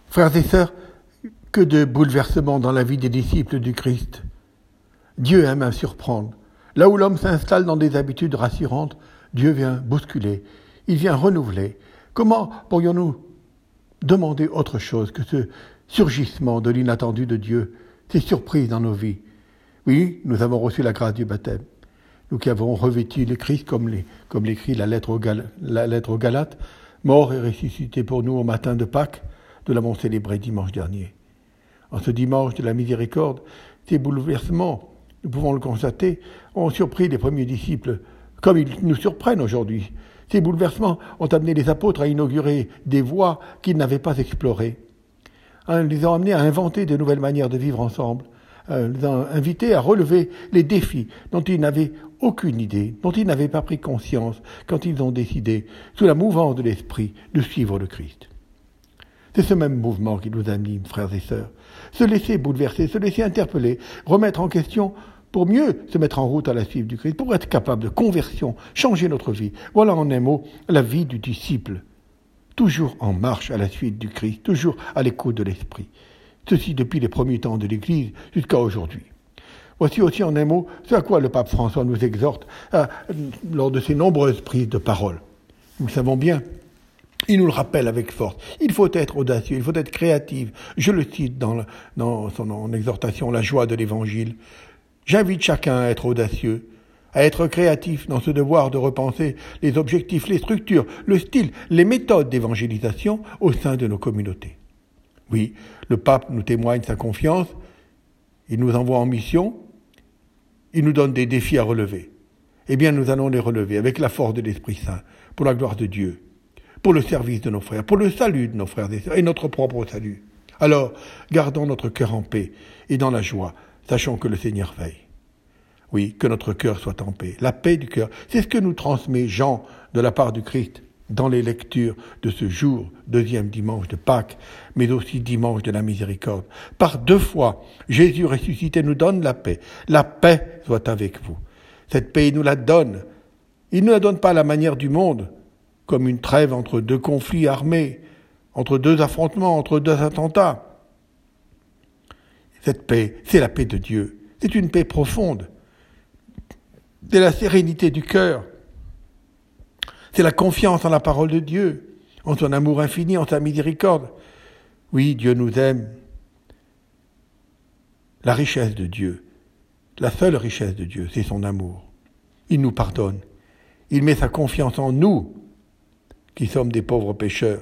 Frères et sœurs, que de bouleversements dans la vie des disciples du Christ. Dieu aime à surprendre. Là où l'homme s'installe dans des habitudes rassurantes, Dieu vient bousculer, il vient renouveler. Comment pourrions-nous demander autre chose que ce surgissement de l'inattendu de Dieu, ces surprises dans nos vies? Oui, nous avons reçu la grâce du baptême. Nous qui avons revêtu le Christ, comme l'écrit la lettre aux Galates, mort et ressuscité pour nous au matin de Pâques, nous l'avons célébré dimanche dernier. En ce dimanche de la miséricorde, ces bouleversements, nous pouvons le constater, ont surpris les premiers disciples, comme ils nous surprennent aujourd'hui. Ces bouleversements ont amené les apôtres à inaugurer des voies qu'ils n'avaient pas explorées. Ils les ont amenés à inventer de nouvelles manières de vivre ensemble. Ils les ont invités à relever les défis dont ils n'avaient aucune idée, dont ils n'avaient pas pris conscience quand ils ont décidé, sous la mouvance de l'esprit, de suivre le Christ. C'est ce même mouvement qui nous anime, frères et sœurs. Se laisser bouleverser, se laisser interpeller, remettre en question pour mieux se mettre en route à la suite du Christ, pour être capable de conversion, changer notre vie. Voilà en un mot la vie du disciple. Toujours en marche à la suite du Christ, toujours à l'écoute de l'Esprit. Ceci depuis les premiers temps de l'Église jusqu'à aujourd'hui. Voici aussi en un mot ce à quoi le pape François nous exhorte lors de ses nombreuses prises de parole. Nous le savons bien. Il nous le rappelle avec force. Il faut être audacieux, il faut être créatif. Je le cite dans son exhortation, la joie de l'Évangile. J'invite chacun à être audacieux, à être créatif dans ce devoir de repenser les objectifs, les structures, le style, les méthodes d'évangélisation au sein de nos communautés. Oui, le pape nous témoigne sa confiance, il nous envoie en mission, il nous donne des défis à relever. Eh bien, nous allons les relever avec la force de l'Esprit Saint, pour la gloire de Dieu, pour le service de nos frères, pour le salut de nos frères et sœurs, et notre propre salut. Alors, gardons notre cœur en paix et dans la joie, sachant que le Seigneur veille. Oui, que notre cœur soit en paix. La paix du cœur, c'est ce que nous transmet Jean de la part du Christ dans les lectures de ce jour, deuxième dimanche de Pâques, mais aussi dimanche de la miséricorde. Par 2 fois, Jésus ressuscité nous donne la paix. La paix soit avec vous. Cette paix, il nous la donne. Il ne la donne pas à la manière du monde, comme une trêve entre 2 conflits armés, entre 2 affrontements, entre 2 attentats. Cette paix, c'est la paix de Dieu. C'est une paix profonde. C'est la sérénité du cœur. C'est la confiance en la parole de Dieu, en son amour infini, en sa miséricorde. Oui, Dieu nous aime. La richesse de Dieu, la seule richesse de Dieu, c'est son amour. Il nous pardonne. Il met sa confiance en nous, qui sommes des pauvres pécheurs.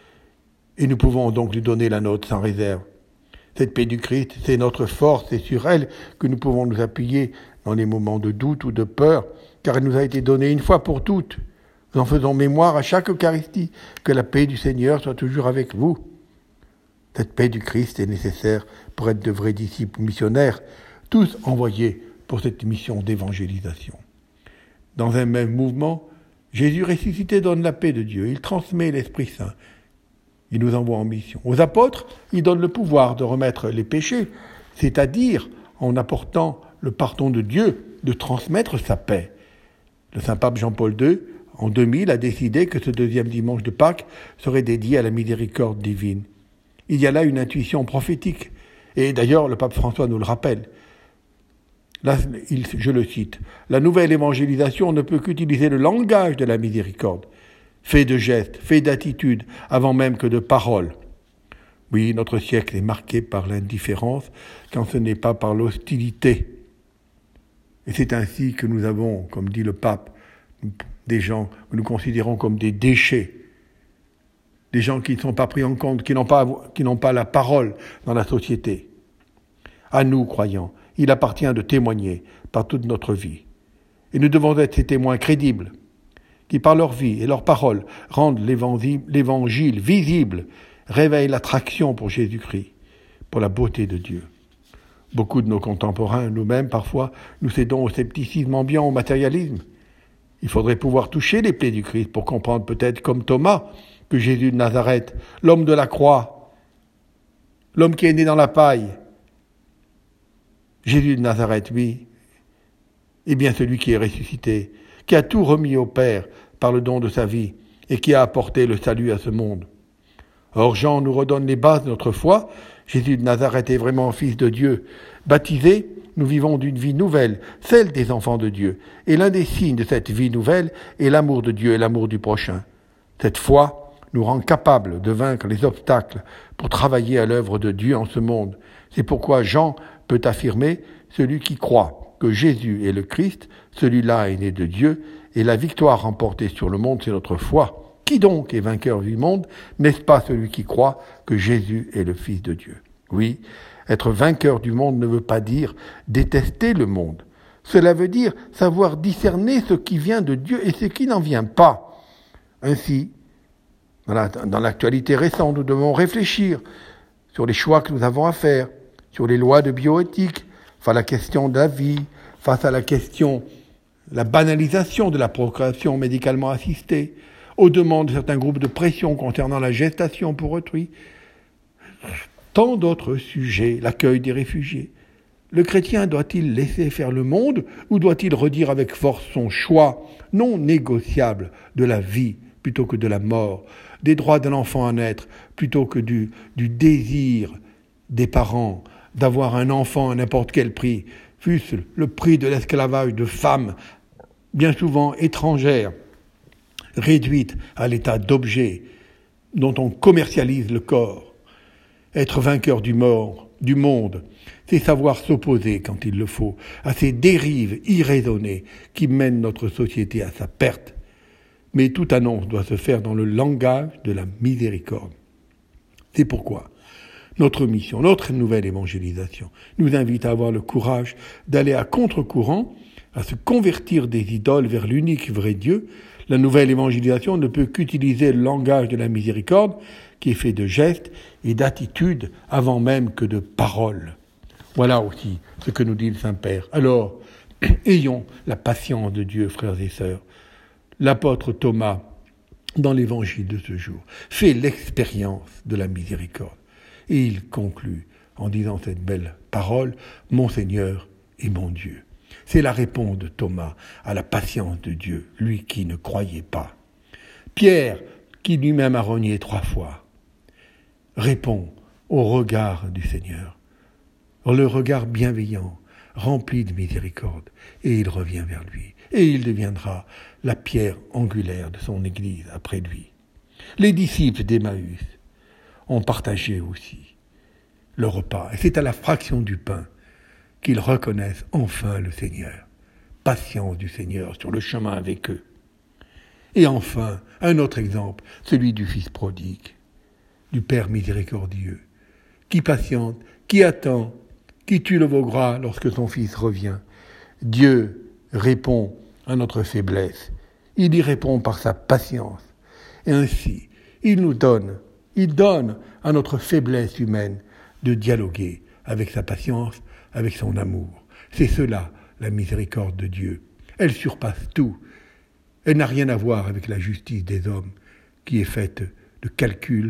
Et nous pouvons donc lui donner la nôtre sans réserve. Cette paix du Christ, c'est notre force, c'est sur elle que nous pouvons nous appuyer dans les moments de doute ou de peur, car elle nous a été donnée une fois pour toutes. Nous en faisons mémoire à chaque Eucharistie, que la paix du Seigneur soit toujours avec vous. Cette paix du Christ est nécessaire pour être de vrais disciples missionnaires, tous envoyés pour cette mission d'évangélisation. Dans un même mouvement, Jésus ressuscité donne la paix de Dieu, il transmet l'Esprit Saint. Il nous envoie en mission. Aux apôtres, il donne le pouvoir de remettre les péchés, c'est-à-dire en apportant le pardon de Dieu, de transmettre sa paix. Le Saint-Pape Jean-Paul II, en 2000, a décidé que ce deuxième dimanche de Pâques serait dédié à la miséricorde divine. Il y a là une intuition prophétique. Et d'ailleurs, le pape François nous le rappelle. Là, je le cite, « La nouvelle évangélisation ne peut qu'utiliser le langage de la miséricorde, fait de gestes, fait d'attitudes, avant même que de paroles. » Oui, notre siècle est marqué par l'indifférence, quand ce n'est pas par l'hostilité. Et c'est ainsi que nous avons, comme dit le pape, des gens que nous considérons comme des déchets, des gens qui ne sont pas pris en compte, qui n'ont pas la parole dans la société. À nous, croyants, il appartient de témoigner par toute notre vie. Et nous devons être ces témoins crédibles, qui par leur vie et leurs paroles rendent l'évangile visible, réveillent l'attraction pour Jésus-Christ, pour la beauté de Dieu. Beaucoup de nos contemporains, nous-mêmes, parfois, nous cédons au scepticisme ambiant, au matérialisme. Il faudrait pouvoir toucher les plaies du Christ pour comprendre peut-être comme Thomas que Jésus de Nazareth, l'homme de la croix, l'homme qui est né dans la paille, Jésus de Nazareth, oui, est bien celui qui est ressuscité, qui a tout remis au Père par le don de sa vie et qui a apporté le salut à ce monde. Or Jean nous redonne les bases de notre foi. Jésus de Nazareth est vraiment fils de Dieu. Baptisé, nous vivons d'une vie nouvelle, celle des enfants de Dieu. Et l'un des signes de cette vie nouvelle est l'amour de Dieu et l'amour du prochain. Cette foi nous rend capables de vaincre les obstacles pour travailler à l'œuvre de Dieu en ce monde. C'est pourquoi Jean peut affirmer « Celui qui croit que Jésus est le Christ, celui-là est né de Dieu, et la victoire remportée sur le monde, c'est notre foi. Qui donc est vainqueur du monde? N'est-ce pas celui qui croit que Jésus est le Fils de Dieu ?» Oui, être vainqueur du monde ne veut pas dire détester le monde. Cela veut dire savoir discerner ce qui vient de Dieu et ce qui n'en vient pas. Ainsi, dans l'actualité récente, nous devons réfléchir sur les choix que nous avons à faire, sur les lois de bioéthique, face à la question de la vie, face à la question la banalisation de la procréation médicalement assistée, aux demandes de certains groupes de pression concernant la gestation pour autrui, tant d'autres sujets, l'accueil des réfugiés. Le chrétien doit-il laisser faire le monde ou doit-il redire avec force son choix non négociable de la vie plutôt que de la mort, des droits de l'enfant à naître plutôt que du désir des parents d'avoir un enfant à n'importe quel prix, fût-ce le prix de l'esclavage de femmes, bien souvent étrangères, réduites à l'état d'objets dont on commercialise le corps. Être vainqueur du monde, c'est savoir s'opposer, quand il le faut, à ces dérives irraisonnées qui mènent notre société à sa perte. Mais toute annonce doit se faire dans le langage de la miséricorde. C'est pourquoi notre mission, notre nouvelle évangélisation, nous invite à avoir le courage d'aller à contre-courant, à se convertir des idoles vers l'unique vrai Dieu. La nouvelle évangélisation ne peut qu'utiliser le langage de la miséricorde, qui est fait de gestes et d'attitudes avant même que de paroles. Voilà aussi ce que nous dit le Saint-Père. Alors, ayons la patience de Dieu, frères et sœurs. L'apôtre Thomas, dans l'évangile de ce jour, fait l'expérience de la miséricorde. Et il conclut en disant cette belle parole, « Mon Seigneur et mon Dieu ». C'est la réponse de Thomas à la patience de Dieu, lui qui ne croyait pas. Pierre, qui lui-même a renié 3 fois, répond au regard du Seigneur, le regard bienveillant, rempli de miséricorde, et il revient vers lui. Et il deviendra la pierre angulaire de son Église après lui. Les disciples d'Emmaüs ont partagé aussi le repas. Et c'est à la fraction du pain qu'ils reconnaissent enfin le Seigneur. Patience du Seigneur sur le chemin avec eux. Et enfin, un autre exemple, celui du Fils prodigue, du Père miséricordieux, qui patiente, qui attend, qui tue le veau gras lorsque son Fils revient. Dieu répond à notre faiblesse. Il y répond par sa patience. Et ainsi, il donne à notre faiblesse humaine de dialoguer avec sa patience, avec son amour. C'est cela, la miséricorde de Dieu. Elle surpasse tout. Elle n'a rien à voir avec la justice des hommes, qui est faite de calculs,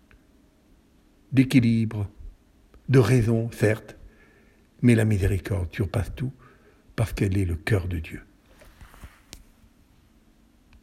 d'équilibre, de raison, certes, mais la miséricorde surpasse tout, parce qu'elle est le cœur de Dieu.